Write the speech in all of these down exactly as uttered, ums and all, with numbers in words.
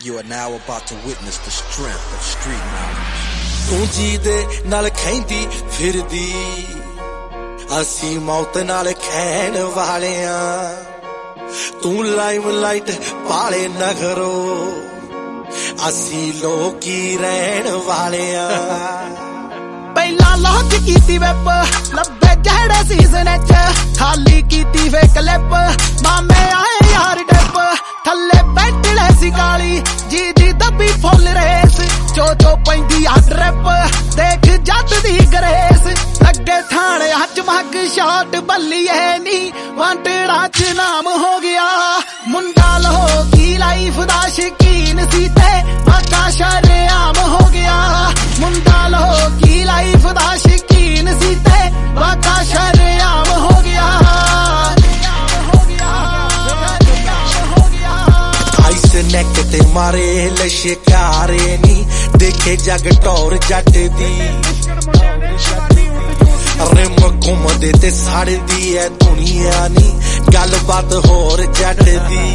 You are now about to witness the strength of street knowledge. तू जी दे नाल खैंदी फिरदी असी मौत नाल खैन वालियां तू लाइम लाइट पाले नगरो असी लोकी रहन वालियां पहला लॉक कीती वेब लब्बे जेड़े सीजन च खाली कीती वे क्लिप मामे आए यार डप थल्ले बैठले सी गाली जी जी दबी फुल रेस जो जो पैंदी आ ड्रिप देख जट दी ग्रेस लगे थाने हज मग शॉट बल्लिए नी वांटेड़ा च नाम हो गया मुंडा लो की लाइफ दा शकीन सी ते वाका शरेआम हो गया मुंडा लो की लाइफ दा शकीन सी ते वाका शरेआम हो गया आइस नेक ते मारे लशकारे नी देखे जग टौर जट दी रिम घुमदे ते सड़दी है दुनिया नी गल बात होर जट दी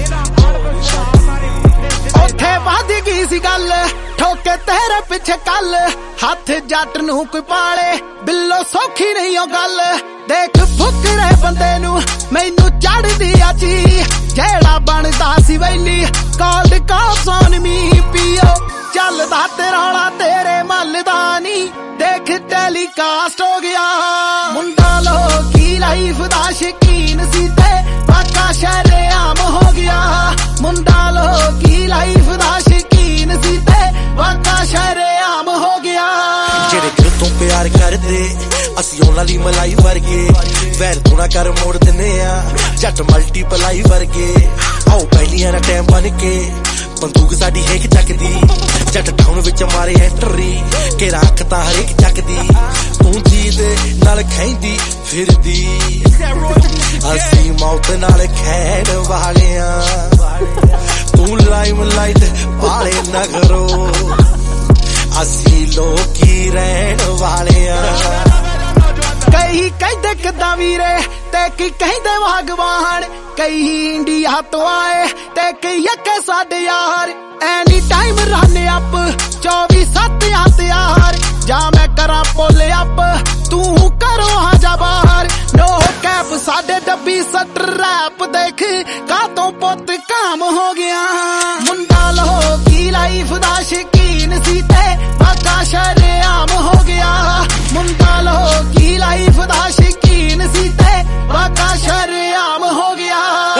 ओथे वध गई सी गल ठोके तेरे पिछे कल हाथ जट नू कोई पाले बिल्लो सौखी नहीं ओ गल देख फुकरे बंदे नू मैनू चढ़दी अची जेड़ा बनदा सी वैली कॉल्ड कॉप्स ऑन मी पियो चलदा ते रौला तेरे मल दा नी देख टेलीकास्ट हो गया मुंडा लो की लाइफ दा शकीन सी ते वाका शरेआम हो गया मुंडा लो की लाइफ दा शकीन सी ते वाका शरेआम हो गया जेड़े दिल तो प्यार करदे असी उन्हां दी मलाई वर्गे वैर थोड़ा कर मोड़ दिने आ जट मल्टीप्लाई वर्गे आओ पहलियां ना टाइम बन के बंदूक साडी हेक चकदी जट टाउन विच मारे एंट्री के राख ता हर एक चकदी तू जी दे नाल खैंदी फिरदी असी मौत नाल खैन वालियां तू लाइम लाइट पाले नगरो असी लोकी रहन वालियां कई कहते किदा वीरे ते की कहते भगवान कई इंडिया तो आए ते कई अके साडे यार एनी टाइम रन अप चौबी सत्त यार जा मैं करा पुल अप तू करो आ जा बाहर नो कैप साडे डब्बी सट रैप देख का तो पुत काम हो गया मुंडा लो की लाइफ दा शकीन सी ते वाका शरेआम हो गया मुंडा लो की लाइफ दा शकीन सी ते वाका शरेआम हो गया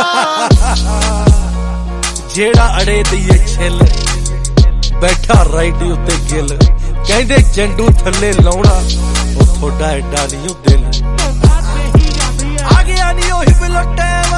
जेड़ा अड़े दईए छिल बैठा राइट उत्ते गिल कहंदे जंडू थल्ले लाउणा ओ थोड़ा एडा नहीं दिल आ गया नहीं ओही बिलो टैम